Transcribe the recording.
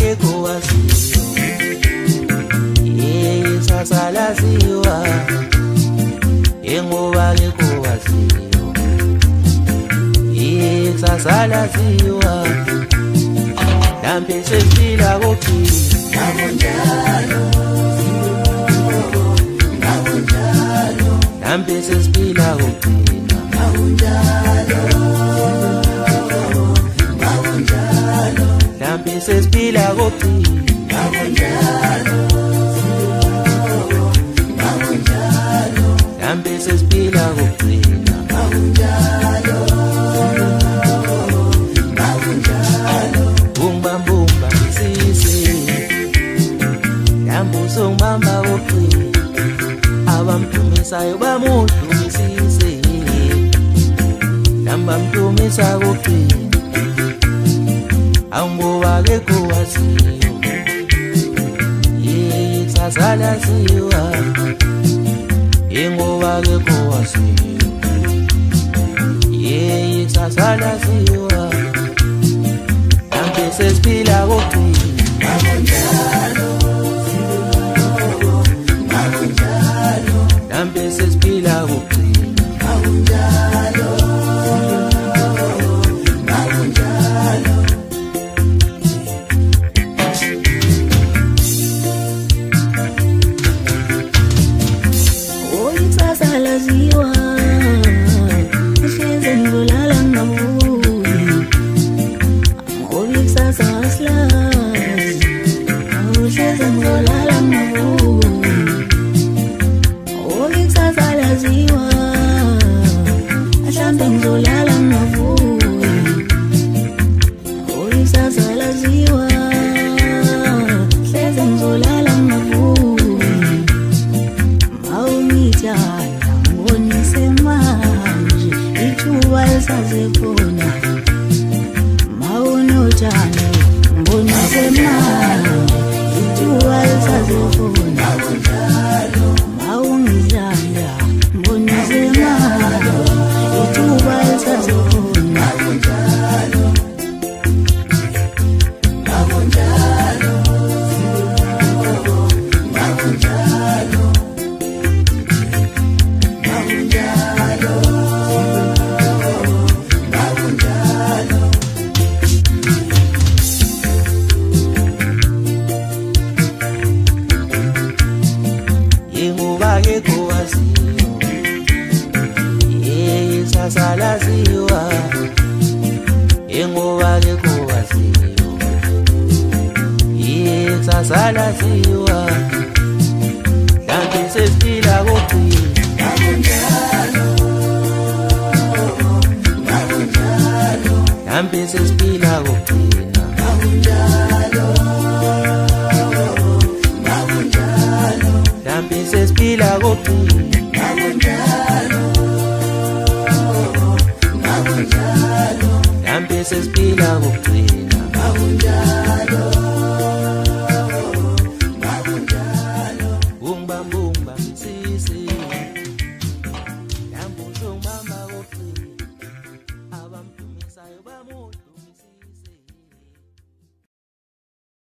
akekho waziyo sasalaziwa ngoba akekho waziyo sasalaziwa lambe sesifila kophila lambe sesifila kophila lambe sesifila kophila lambe sesifila kophila bumbambumba sisi yambuso ngibamba kophila abamdumisayo bamudumisise nambamdumisa kophila ngoba akekho waziyo sasalaziwa ngoba akekho waziyo sasalaziwa lambe sesiphila kophila lambe sesiphila kophila sasalaziwa uhleze ngizolala ngabuye ngoba ikusasa asilazi uhleze ngizolala ngabuye ngoba ikusasa laziwa mhlambe ngizolala ngabuye ngoba ikusasa laziwa uhleze ngizolala ngabuye mawungithanda ngibonise manje ithuba lisasekhona mawunothando ngibonise manje ithuba lisasekhona mawungithanda ngibonise manje ithuba lisasekhona ngoba akekho waziyo sasalaziwa ngoba akekho waziyo sasalaziwa lambe sesiphila kophila lambe sesiphila kophila lambe sesiphila kophila lambe sesiphila kophila